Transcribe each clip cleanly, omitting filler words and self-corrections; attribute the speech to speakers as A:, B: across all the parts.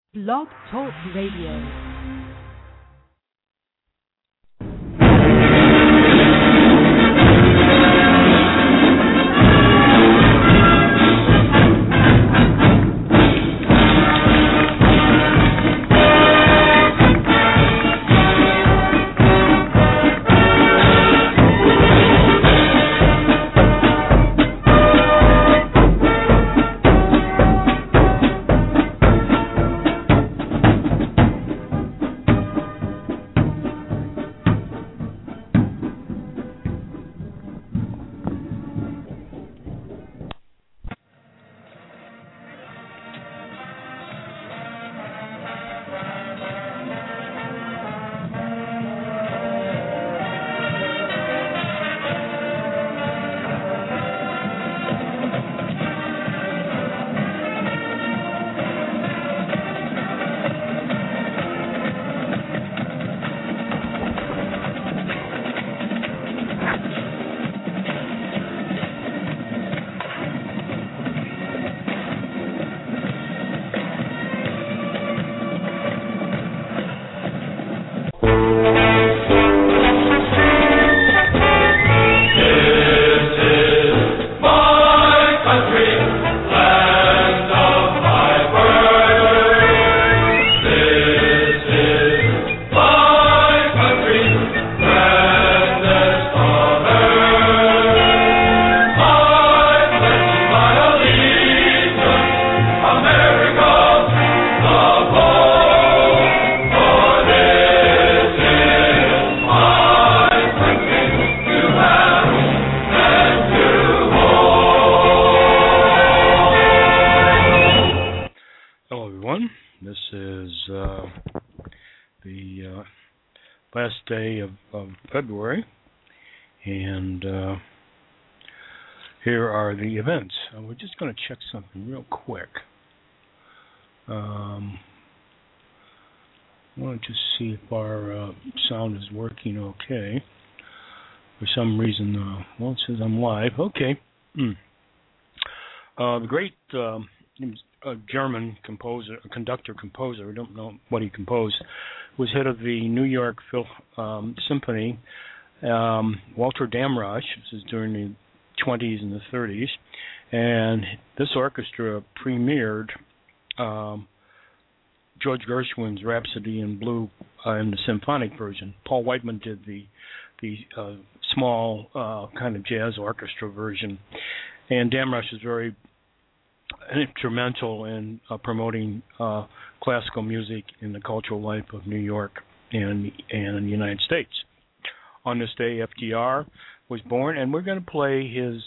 A: Blog Talk Radio. Last day of February, and here are the events. We're just going to check something real quick. I want to just see if our sound is working okay. For some reason, well, it says I'm live. Okay. The great German conductor-composer, I don't know what he composed, was head of the New York Symphony, Walter Damrosch. This is during the 20s and the 30s, and this orchestra premiered George Gershwin's Rhapsody in Blue in the symphonic version. Paul Whiteman did the small kind of jazz orchestra version, and Damrosch is very instrumental in promoting classical music in the cultural life of New York and the United States. On this day, FDR was born, and we're going to play his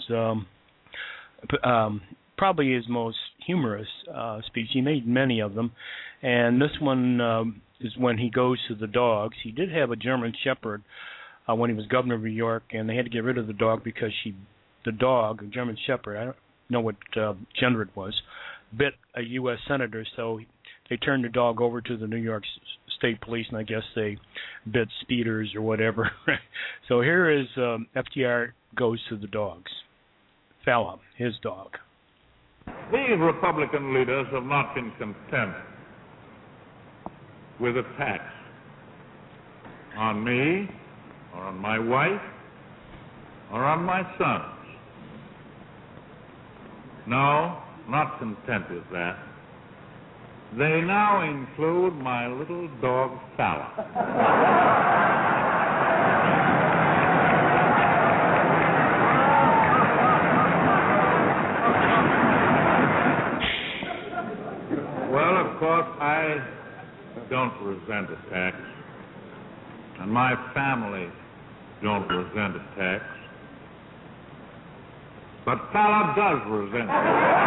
A: probably his most humorous speech. He made many of them, and this one is when he goes to the dogs. He did have a German Shepherd when he was governor of New York, and they had to get rid of the dog because the dog, a German Shepherd, I don't know what gender it was, bit a U.S. senator, so they turned the dog over to the New York State Police, and I guess they bit speeders or whatever. So here is FDR goes to the dogs. Fallon, his dog.
B: These Republican leaders have not been content with attacks on me, or on my wife, or on my sons. No, not content with that. They now include my little dog, Fallon. Well, of course, I don't resent attacks, and my family don't resent attacks. But Fallon does resent it.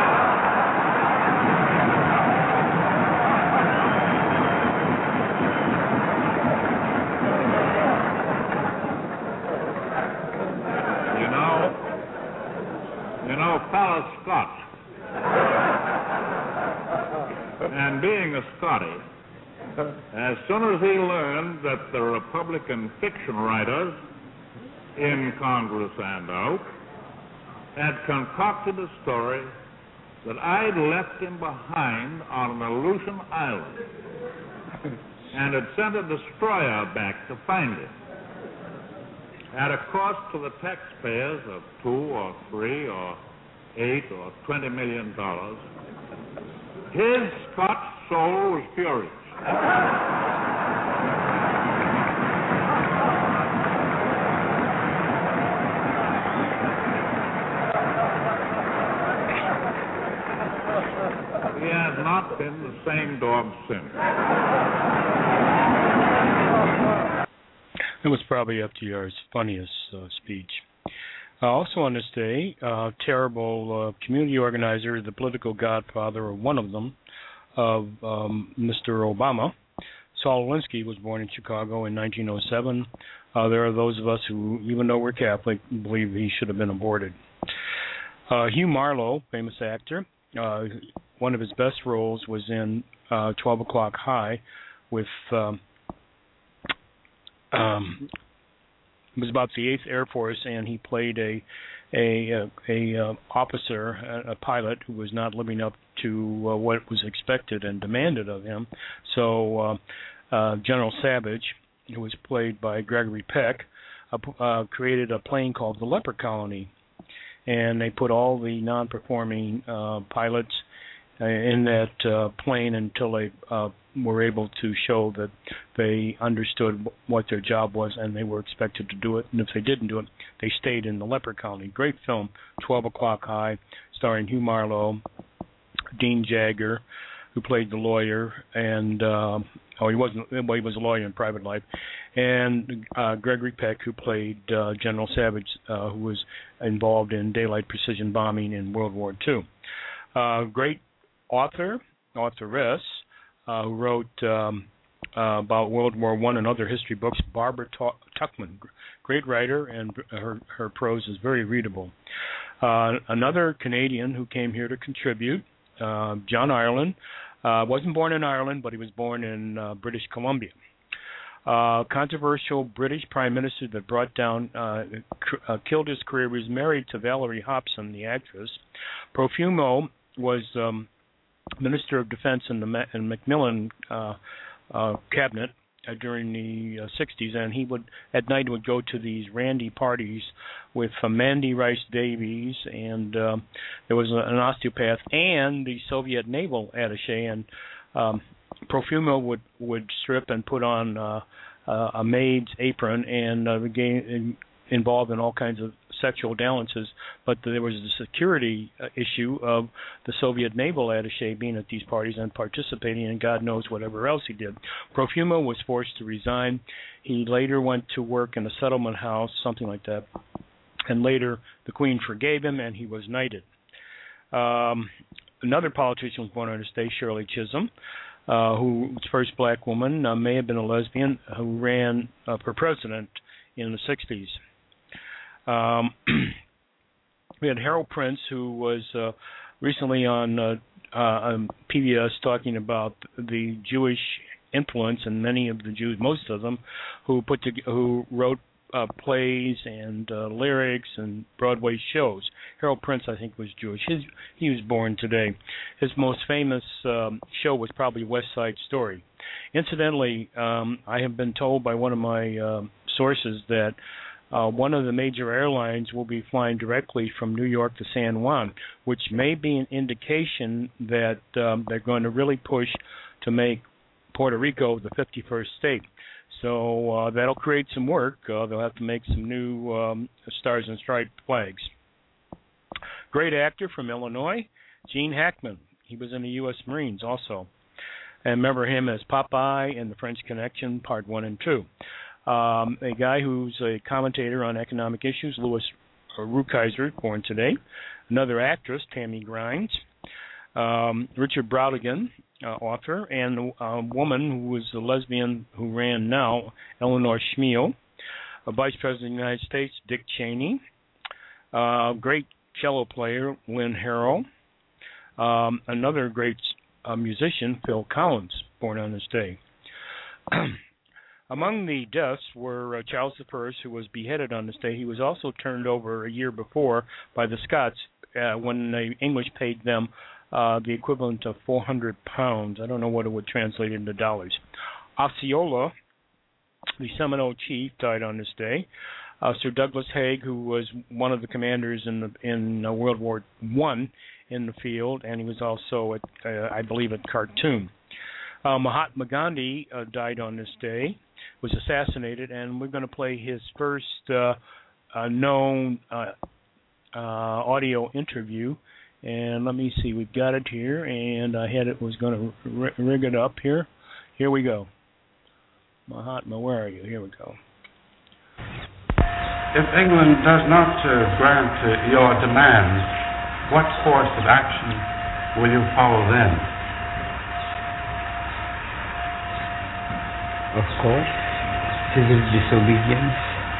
B: You know, Fallon's Scotch. And being a Scottie, as soon as he learned that the Republican fiction writers in Congress and out had concocted a story that I'd left him behind on an Aleutian island and had sent a destroyer back to find him. At a cost to the taxpayers of $2 or $3 or $8 or $20 million, his Scotch soul was furious. He has not been the same dog since.
A: It was probably FDR's funniest speech. Also on this day, terrible community organizer, the political godfather of one of them, of Mr. Obama, Saul Alinsky, was born in Chicago in 1907. There are those of us who, even though we're Catholic, believe he should have been aborted. Hugh Marlowe, famous actor, one of his best roles was in 12 O'Clock High with... it was about the 8th Air Force, and he played a officer, a pilot, who was not living up to what was expected and demanded of him. So General Savage, who was played by Gregory Peck, created a plane called the Leper Colony, and they put all the non-performing pilots in that plane until they were able to show that they understood what their job was and they were expected to do it. And if they didn't do it, they stayed in the Leper Colony. Great film, 12 O'Clock High, starring Hugh Marlowe, Dean Jagger, who played the lawyer, and he was a lawyer in private life, and Gregory Peck, who played General Savage, who was involved in daylight precision bombing in World War II. Great authoress, who wrote about World War I and other history books, Barbara Tuchman. Great writer, and her prose is very readable. Another Canadian who came here to contribute, John Ireland, wasn't born in Ireland, but he was born in British Columbia. Controversial British Prime Minister that brought down, killed his career. He was married to Valerie Hobson, the actress. Profumo was Minister of Defense in the Macmillan cabinet during the 60s, and he would at night would go to these randy parties with Mandy Rice Davies, and there was an osteopath and the Soviet naval attaché, and Profumo would strip and put on a maid's apron and get involved in all kinds of sexual dalliances, but there was the security issue of the Soviet naval attaché being at these parties and participating, and God knows whatever else he did. Profumo was forced to resign. He later went to work in a settlement house, something like that, and later the Queen forgave him and he was knighted. Another politician was born on this day, Shirley Chisholm, who was the first black woman, may have been a lesbian, who ran for president in the 60s. We had Harold Prince, who was recently on PBS talking about the Jewish influence, and many of the Jews, most of them, who wrote plays and lyrics and Broadway shows. Harold Prince, I think, was Jewish. He was born today. His most famous show was probably West Side Story. Incidentally, I have been told by one of my sources that one of the major airlines will be flying directly from New York to San Juan, which may be an indication that they're going to really push to make Puerto Rico the 51st state. So that'll create some work. They'll have to make some new Stars and Stripes flags. Great actor from Illinois, Gene Hackman. He was in the U.S. Marines also. And remember him as Popeye in The French Connection, Part 1 and 2. A guy who's a commentator on economic issues, Louis Rukeyser, born today. Another actress, Tammy Grimes. Richard Brautigan, author, and a woman who was a lesbian who ran now, Eleanor Schmiel. A Vice President of the United States, Dick Cheney. Great cello player, Lynn Harrell. Another great musician, Phil Collins, born on this day. Among the deaths were Charles I, who was beheaded on this day. He was also turned over a year before by the Scots when the English paid them the equivalent of 400 pounds. I don't know what it would translate into dollars. Osceola, the Seminole chief, died on this day. Sir Douglas Haig, who was one of the commanders in World War I in the field, and he was also at, I believe, at Khartoum. Mahatma Gandhi died on this day, was assassinated, and we're going to play his first known audio interview. And let me see, we've got it here, and I was going to rig it up here. Here we go. Mahatma, where are you? Here we go.
C: If England does not grant your demands, what course of action will you follow then?
D: Of course, civil disobedience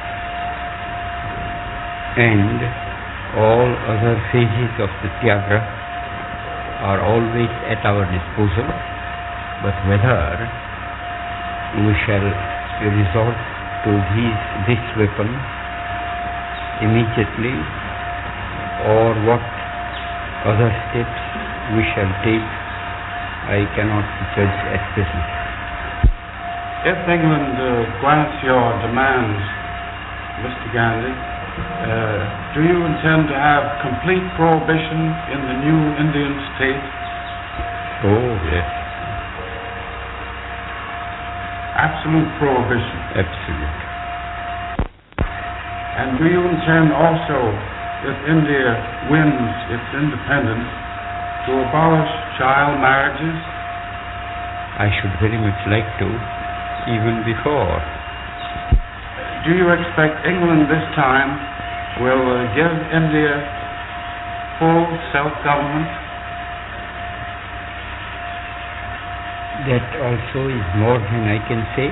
D: and all other phases of the Satyagraha are always at our disposal, but whether we shall resort to this weapon immediately or what other steps we shall take, I cannot judge at present.
C: If England grants your demands, Mr. Gandhi, do you intend to have complete prohibition in the new Indian state?
D: Oh, yes.
C: Absolute prohibition?
D: Absolute.
C: And do you intend also, if India wins its independence, to abolish child marriages?
D: I should very much like to, even before.
C: Do you expect England this time will give India full self-government?
D: That also is more than I can say.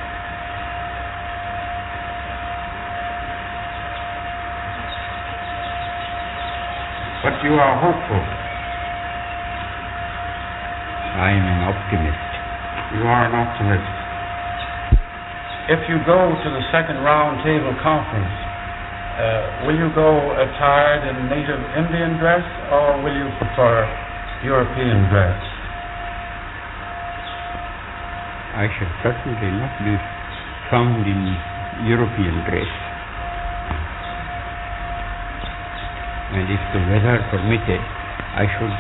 C: But you are hopeful.
D: I am an optimist.
C: You are an optimist. If you go to the second round table conference, will you go attired in native Indian dress or will you prefer European dress?
D: I shall certainly not be found in European dress. And if the weather permitted, I should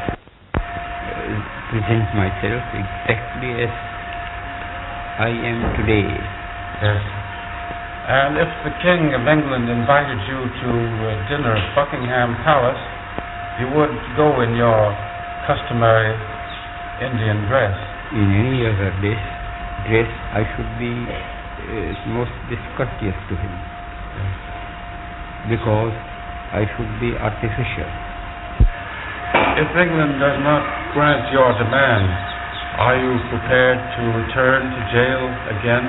D: present myself exactly as I am today.
C: Yes. And if the King of England invited you to dinner at Buckingham Palace, you would go in your customary Indian dress?
D: In any other dress, I should be most discourteous to him, because I should be artificial.
C: If England does not grant your demands, are you prepared to return to jail again?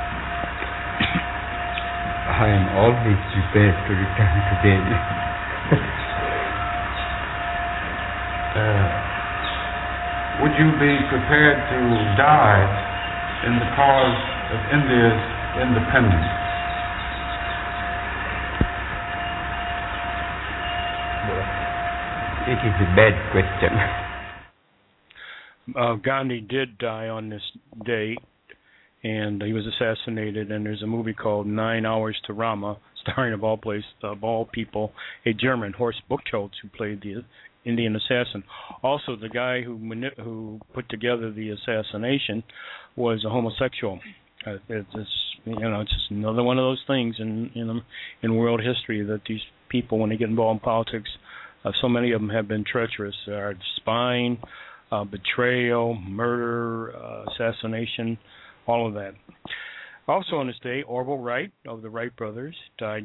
D: I am always prepared to return to jail.
C: Would you be prepared to die in the cause of India's independence?
D: It is a bad question.
A: Gandhi did die on this day, and he was assassinated, and there's a movie called 9 Hours to Rama, starring of all people, a German, Horst Buchholz, who played the Indian assassin. Also, the guy who put together the assassination was a homosexual. It's just another one of those things in world history that these people, when they get involved in politics, so many of them have been treacherous. Spying, betrayal, murder, assassination, all of that. Also on this day, Orville Wright of the Wright brothers died.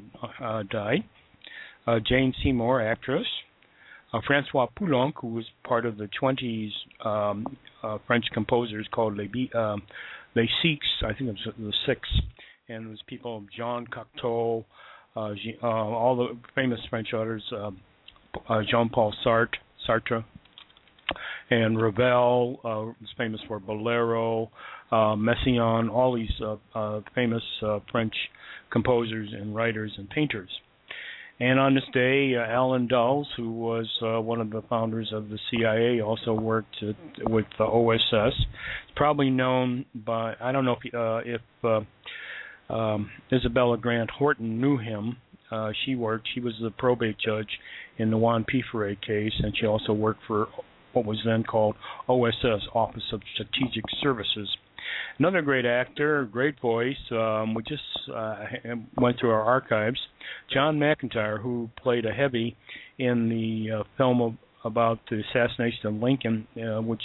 A: Jane Seymour, actress. Francois Poulenc, who was part of the 20s French composers called Les Six, I think it was the Six, and it was people Jean Cocteau, all the famous French authors, Jean-Paul Sartre, and Ravel was famous for Bolero, Messiaen, all these famous French composers and writers and painters. And on this day, Alan Dulles, who was one of the founders of the CIA, also worked with the OSS. He's probably known by, I don't know if Isabella Grant Horton knew him. She was the probate judge in the Juan P. Ferre case, and she also worked for what was then called OSS, Office of Strategic Services. Another great actor, great voice. We just went through our archives. John McIntyre, who played a heavy in the film about the assassination of Lincoln, which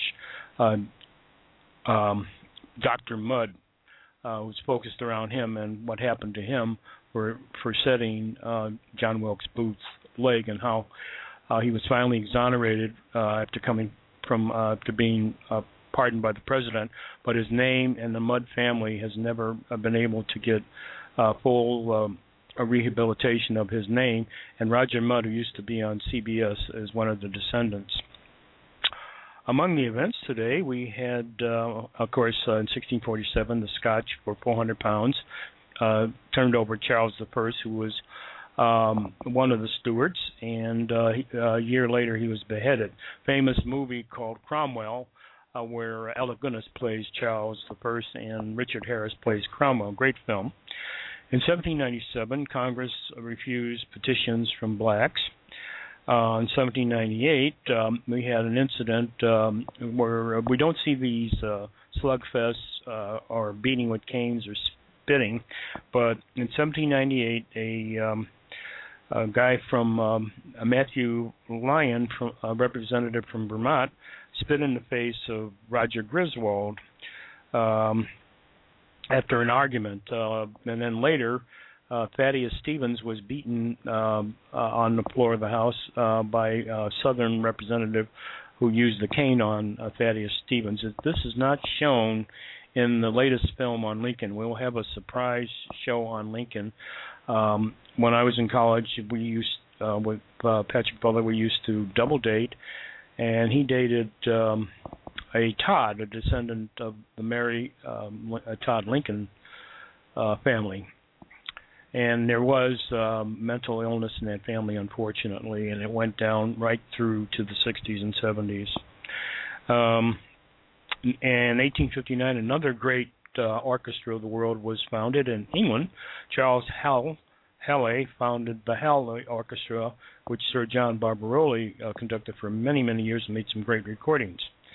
A: Dr. Mudd was focused around him and what happened to him for setting John Wilkes Booth's leg, and how he was finally exonerated after coming from to being pardoned by the president, but his name and the Mudd family has never been able to get full rehabilitation of his name, and Roger Mudd, who used to be on CBS, is one of the descendants. Among the events today, we had, of course, in 1647, the Scotch for 400 pounds turned over Charles I, who was one of the stewards, and a year later he was beheaded. Famous movie called Cromwell, where Alec Guinness plays Charles I and Richard Harris plays Cromwell. Great film. In 1797, Congress refused petitions from blacks. In 1798, we had an incident where we don't see these slugfests or beating with canes or spitting, but in 1798, a guy from Matthew Lyon, a representative from Vermont, spit in the face of Roger Griswold after an argument. And then later, Thaddeus Stevens was beaten on the floor of the House by a Southern representative who used the cane on Thaddeus Stevens. This is not shown in the latest film on Lincoln. We'll have a surprise show on Lincoln. When I was in college, we used, with Patrick Butler, we used to double date, and he dated a Todd, a descendant of the Mary Todd Lincoln family. And there was mental illness in that family, unfortunately, and it went down right through to the 60s and 70s. In 1859, another great orchestra of the world was founded in England. Charles Halle founded the Halle Orchestra, which Sir John Barbaroli conducted for many, many years and made some great recordings.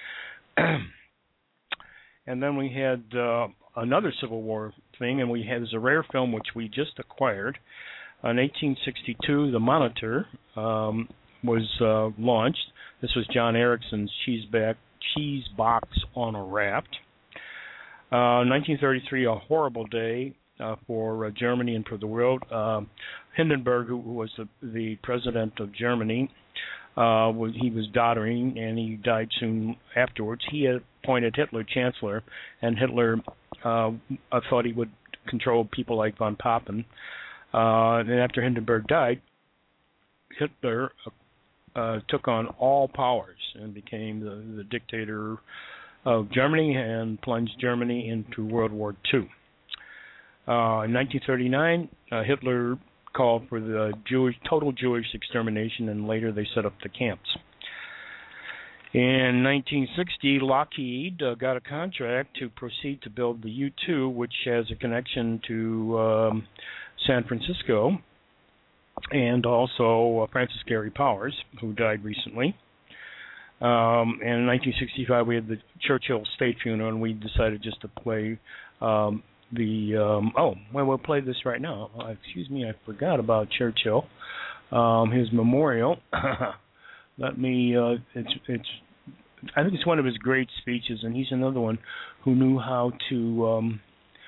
A: And then we had another Civil War thing, and we had a rare film which we just acquired. In 1862, The Monitor was launched. This was John Erickson's Cheese Box on a Raft. 1933, A Horrible Day for Germany and for the world. Hindenburg, who was the president of Germany, he was doddering, and he died soon afterwards. He had appointed Hitler chancellor, and Hitler thought he would control people like von Papen. And after Hindenburg died, Hitler took on all powers and became the dictator of Germany and plunged Germany into World War II. In 1939, Hitler called for the total Jewish extermination, and later they set up the camps. In 1960, Lockheed got a contract to proceed to build the U-2, which has a connection to San Francisco, and also Francis Gary Powers, who died recently. And in 1965, we had the Churchill State funeral, and we decided just to play we'll play this right now. Excuse me, I forgot about Churchill. His memorial. Let me. I think it's one of his great speeches, and he's another one who knew how to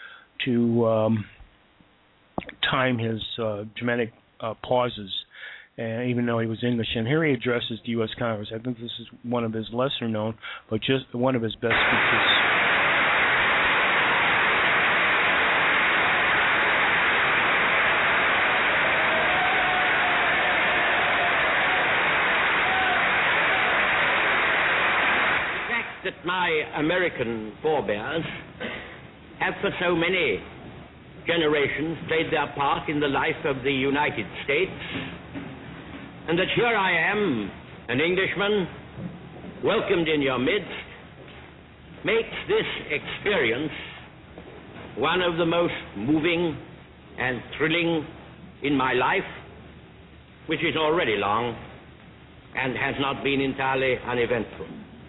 A: time his dramatic pauses, even though he was English. And here he addresses the U.S. Congress. I think this is one of his lesser known, but just one of his best speeches.
E: That my American forebears have for so many generations played their part in the life of the United States, and that here I am, an Englishman, welcomed in your midst, makes this experience one of the most moving and thrilling in my life, which is already long and has not been entirely uneventful.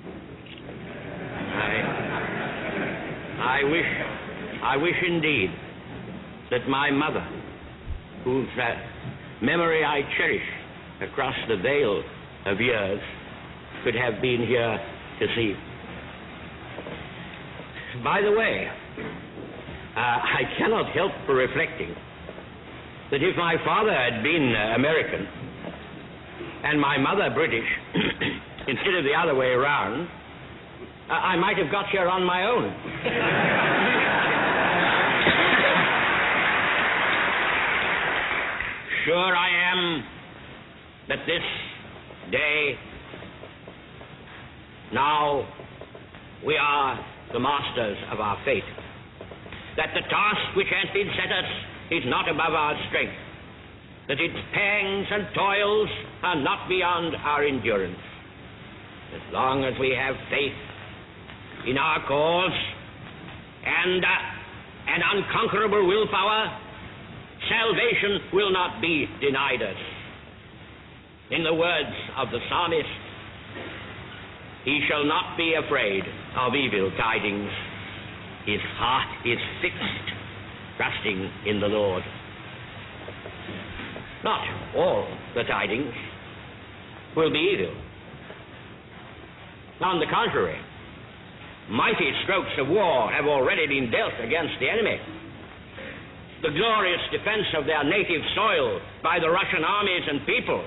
E: I wish indeed that my mother, whose memory I cherish across the veil of years, could have been here to see. By the way, I cannot help reflecting that if my father had been American and my mother British, instead of the other way around, I might have got here on my own. Sure I am that this day, now, we are the masters of our fate. That the task which has been set us is not above our strength. That its pangs and toils are not beyond our endurance. As long as we have faith in our cause and an unconquerable willpower, salvation will not be denied us. In the words of the psalmist, he shall not be afraid of evil tidings. His heart is fixed, trusting in the Lord. Not all the tidings will be evil. On the contrary, mighty strokes of war have already been dealt against the enemy. The glorious defense of their native soil by the Russian armies and people.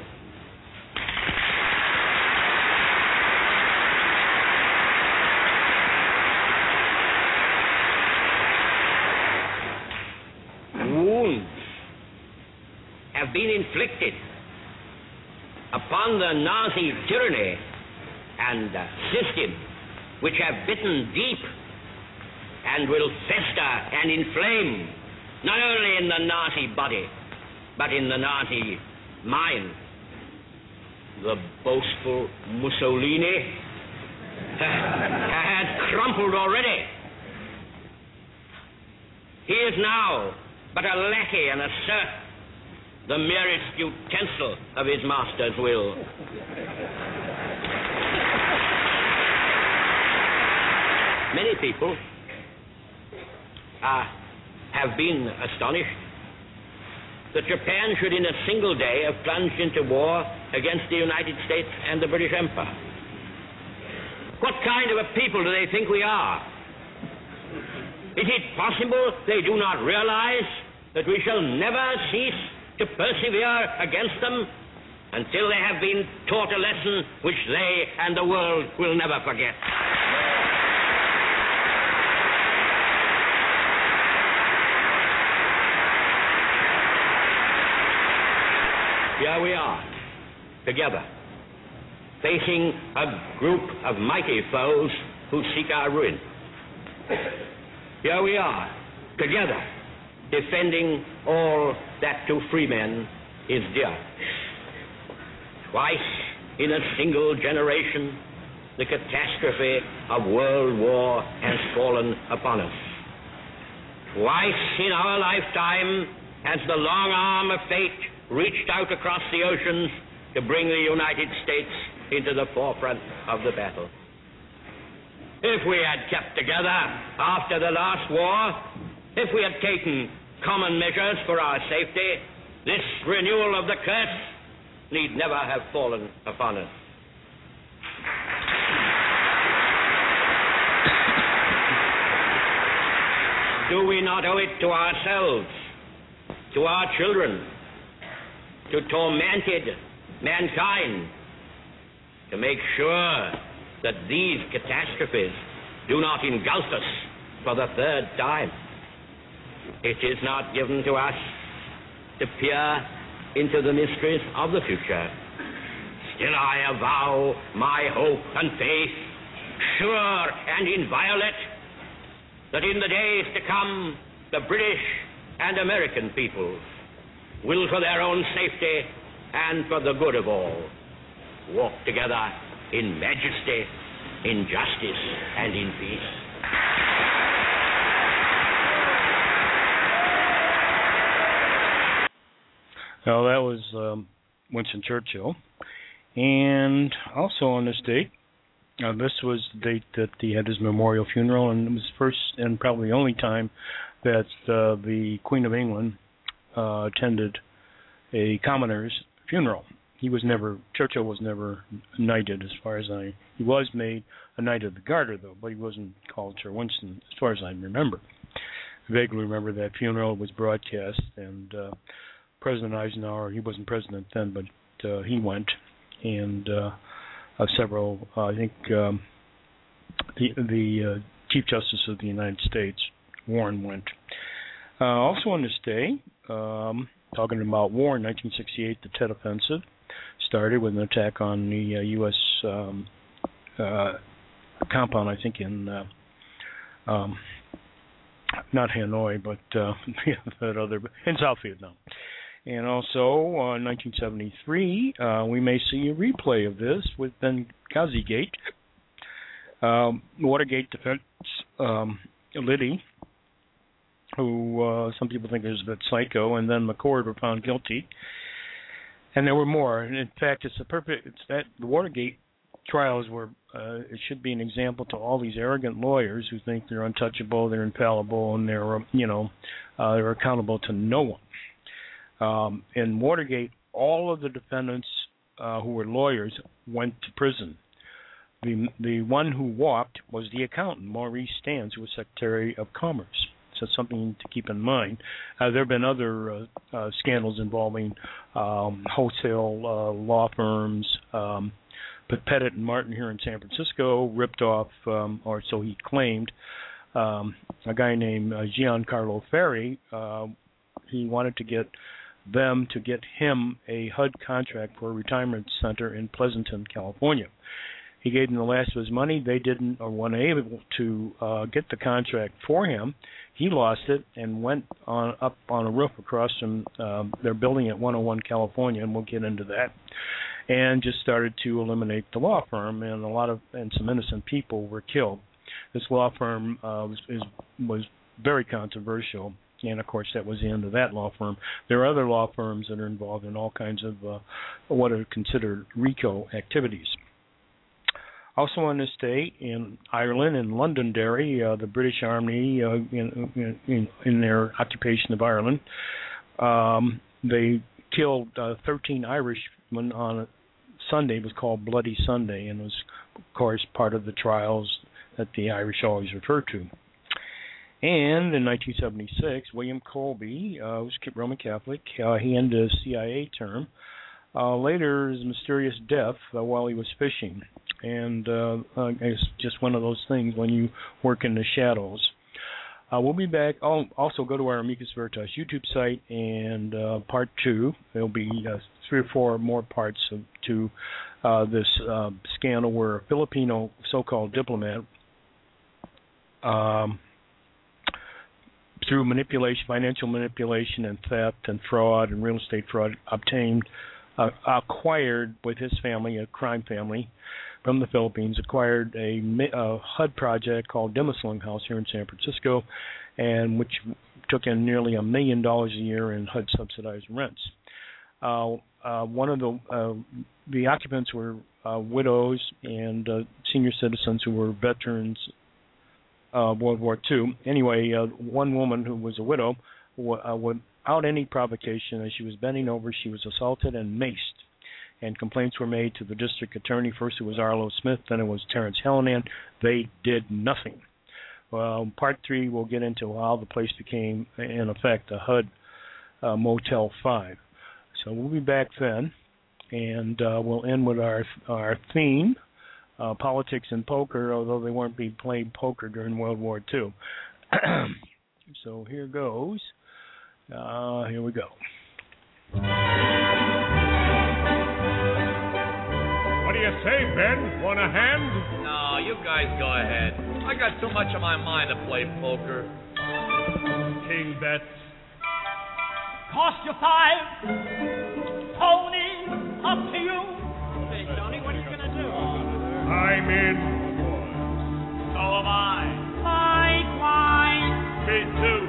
E: Wounds have been inflicted upon the Nazi tyranny and system, which have bitten deep and will fester and inflame not only in the Nazi body, but in the Nazi mind. The boastful Mussolini has crumpled already. He is now but a lackey and a serf, the merest utensil of his master's will. Many people have been astonished that Japan should in a single day have plunged into war against the United States and the British Empire. What kind of a people do they think we are? Is it possible they do not realize that we shall never cease to persevere against them until they have been taught a lesson which they and the world will never forget? Here we are, together, facing a group of mighty foes who seek our ruin. Here we are, together, defending all that to free men is dear. Twice in a single generation, the catastrophe of world war has fallen upon us. Twice in our lifetime has the long arm of fate reached out across the oceans to bring the United States into the forefront of the battle. If we had kept together after the last war, if we had taken common measures for our safety, this renewal of the curse need never have fallen upon us. Do we not owe it to ourselves, to our children, to tormented mankind, to make sure that these catastrophes do not engulf us for the third time? It is not given to us to peer into the mysteries of the future. Still I avow my hope and faith, sure and inviolate, that in the days to come, the British and American peoples will, for their own safety and for the good of all, walk together in majesty, in justice, and in peace.
A: Now, that was Winston Churchill. And also on this date, this was the date that he had his memorial funeral, and it was the first and probably the only time that the Queen of England attended a commoner's funeral. Churchill was never knighted, as far as he was made a Knight of the Garter, though, but he wasn't called Sir Winston, as far as I remember. I vaguely remember that funeral was broadcast, and President Eisenhower, he wasn't president then, but he went, and several, I think the Chief Justice of the United States, Warren, went. Also on this day, talking about war in 1968, the Tet Offensive started with an attack on the U.S. Compound, I think, in not Hanoi, but in South Vietnam. And also, in 1973, we may see a replay of this with Benghazi Gate. Watergate defense Liddy, who some people think is a bit psycho, and then McCord were found guilty. And there were more. And in fact, the Watergate trials were, it should be an example to all these arrogant lawyers who think they're untouchable, they're infallible, and they're accountable to no one. In Watergate, all of the defendants who were lawyers went to prison. The one who walked was the accountant, Maurice Stans, who was Secretary of Commerce. So something to keep in mind. There have been other scandals involving wholesale law firms. Pettit and Martin here in San Francisco ripped off, or so he claimed, a guy named Giancarlo Ferri. He wanted to get them to get him a HUD contract for a retirement center in Pleasanton, California. He gave them the last of his money. They didn't or weren't able to get the contract for him. He lost it and went up on a roof across from their building at 101 California, and we'll get into that, and just started to eliminate the law firm, and some innocent people were killed. This law firm was very controversial. And, of course, that was the end of that law firm. There are other law firms that are involved in all kinds of what are considered RICO activities. Also on this day, in Ireland, in Londonderry, the British Army, in their occupation of Ireland, they killed 13 Irishmen on a Sunday. It was called Bloody Sunday, and was, of course, part of the trials that the Irish always refer to. And in 1976, William Colby, who was Roman Catholic, he ended his CIA term. Later, his mysterious death while he was fishing. And it's just one of those things when you work in the shadows. We'll be back. Also, go to our Amicus Veritas YouTube site, and part 2. There'll be 3 or 4 more parts to this scandal where a Filipino so-called diplomat, through manipulation, financial manipulation and theft and fraud and real estate fraud, acquired with his family, a crime family from the Philippines, acquired a HUD project called Dimasling House here in San Francisco, and which took in nearly $1 million a year in HUD subsidized rents. One of the occupants were widows and senior citizens who were veterans World War II. Anyway, one woman who was a widow, without any provocation, as she was bending over, she was assaulted and maced. And complaints were made to the district attorney. First it was Arlo Smith, then it was Terrence Hallinan. They did nothing. Well, part 3 we'll get into how the place became, in effect, a HUD Motel 5. So we'll be back then, and we'll end with our theme, politics and poker, although they weren't being playing poker during World War II. So here goes. Here we go.
F: What do you say, Ben? Want a hand?
G: No, you guys go ahead. I got too much on my mind to play poker.
F: King bets.
G: Cost you 5. Tony, up to you. Hey, Tony, what are you going to do?
F: I'm in.
G: So am I. Likewise.
F: Me too.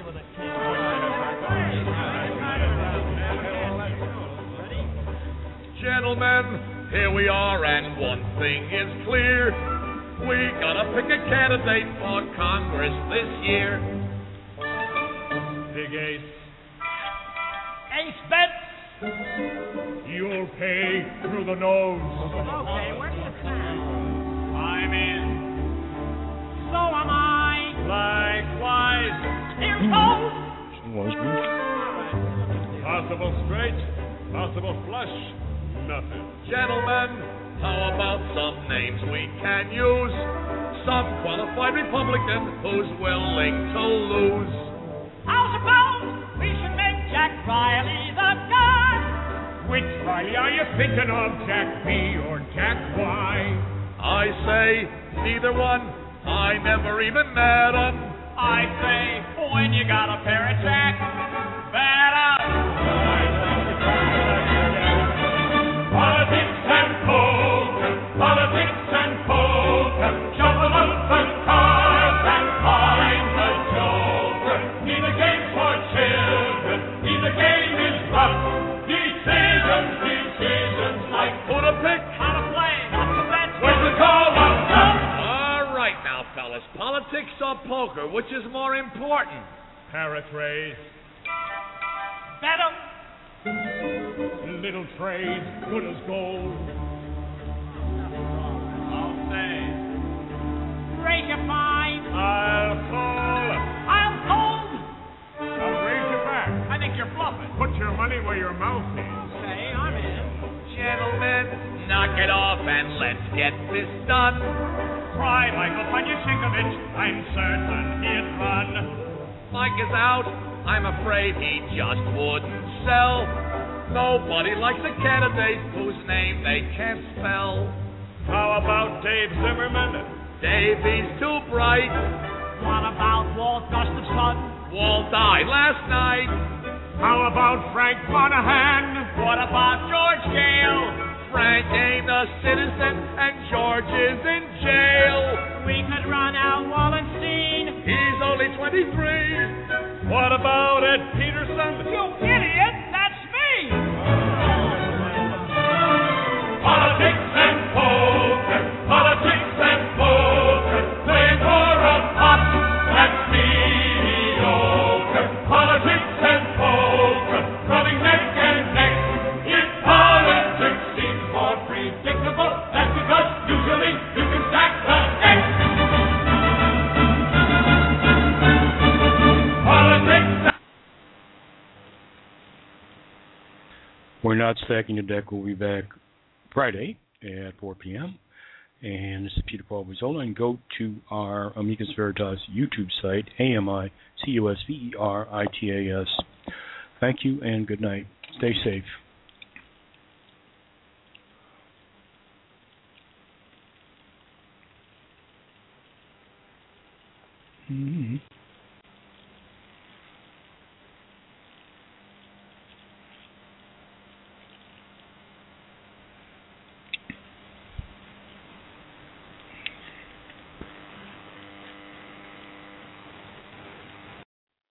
H: Gentlemen, here we are, and one thing is clear. We gotta pick a candidate for Congress this year.
F: Big Ace,
G: Ace bet.
F: you'll pay through the nose.
G: Okay, where do you stand? I'm in. So am I.
F: Likewise.
G: Here goes.
F: Possible straight, possible flush, nothing.
H: Gentlemen, how about some names we can use? Some qualified Republican who's willing to lose.
G: How's about we should make Jack Riley the guy?
F: Which Riley are you thinking of, Jack B or Jack Y?
H: I say neither one. I never even met 'em.
G: I say when you got a pair of Jack, bet up.
F: Politics and poker, politics and poker, shuffle up and cards and find the joker. Neither game for children, neither game is rough. Decisions like
H: Who to pick?
G: How to play, not to bet.
F: when to call what's up.
H: All right now, fellas. Politics or poker, which is more important?
F: Paraphrase,
G: Bet 'em.
F: little trade, good as gold.
G: I'll say. Raise your fine.
F: I'll call,
G: I'll hold.
F: I'll raise you back.
G: I think you're bluffing.
F: Put your money where your mouth is.
G: Okay, I'm in.
H: Gentlemen, knock it off and let's get this done.
G: Try Michael Panyashinkovich. I'm certain he'd run.
H: Mike is out. I'm afraid he just wouldn't sell. Nobody likes a candidate whose name they can't spell.
F: How about Dave Zimmerman?
H: Davy's too bright.
G: What about Walt Gustafson?
H: Walt died last night.
F: How about Frank Monahan?
G: What about George Gale?
H: Frank ain't a citizen and George is in jail.
G: We could run out Wallenstein.
H: He's only 23.
F: What about Ed Peterson?
G: You idiot! That's me!
F: Politics and poker, politics and poker, playing for a pot, that's mediocre. Politics and poker, rubbing neck and neck. If politics seems more predictable, that's because usually you can stack the deck. Politics.
A: We're not stacking the deck. We'll be back Friday at 4 p.m. And this is Peter Paul Buzzola. And go to our Amicus Veritas YouTube site, AMICUSVERITAS. Thank you and good night. Stay safe. Mm-hmm.